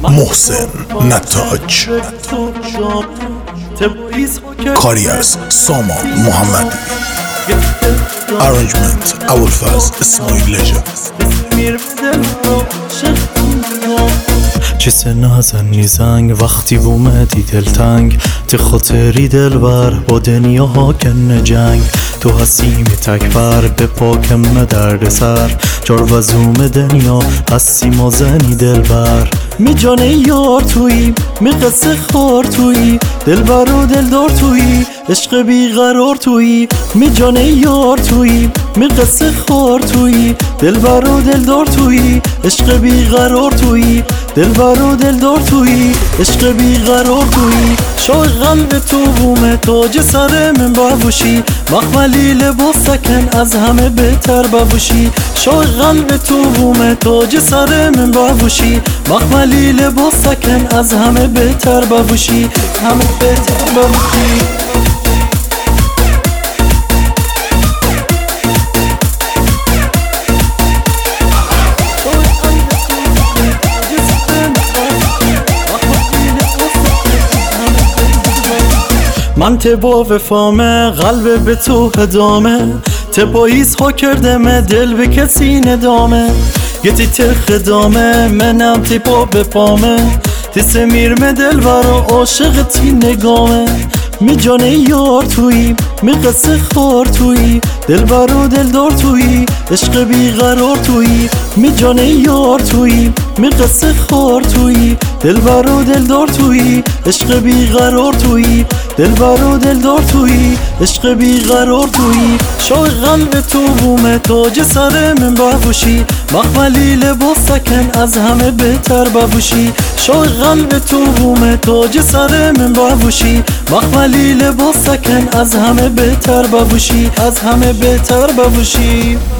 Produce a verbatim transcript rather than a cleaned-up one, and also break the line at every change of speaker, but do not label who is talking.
محسن نتاج، کاری از سامان محمدی، ارنجمنت ابوالفضل اسماعیل لژند.
چه نازنی زنگ وقتی اومدی دلتنگ، تی خاطری دلبر با دنیا ها کن جنگ. تو هستیم تکبر به پاکم درد سر، جار و زوم دنیا هستی ما زنی دلبر. می جان یار تویی، می قصه خار تویی، دلبر و دلدار تویی، عشق بیقرار تویی. می جان یار تویی، می قصه خار تویی، دلبر و دلدار تویی، عشق بیقرار تویی. دلبر و دلدار تویی، عشق بیقرار تویی. شاه قلب تو بوم تاج سر من بابوشی، مخملی لباس سکن از همه بهتر بابوشی. شاه قلب تو بوم تاج سر من بابوشی، مخملی لباس سکن از همه بهتر بابوشی، همه بهتر بابوشی. من ته با وفامه قلب به تو هدامه، ته پاییز ها کردمه دل به کسی ندامه. یه تی ترخ دامه منم تی پا به پامه، تی سمیرمه دل برا عاشق تی نگامه. می جان یار تویی، می قصه خار تویی، دلبر و دلدار تویی، عشق بیقرار تویی. می جان یار تویی، می قصه خار تویی، دلبر و دلدار تویی، عشق بیقرار تویی. دلبر و دلدار تویی، عشق بیقرار تویی. شاه قلب تو بوم تاج سر من بابوشی، مخملی لباس سکن از همه بهتر بابوشی. شاه قلب تو بوم تاج سر من بابوشی، مخملی لباس سکن از همه بهتر بابوشی، از همه بهتر بابوشی.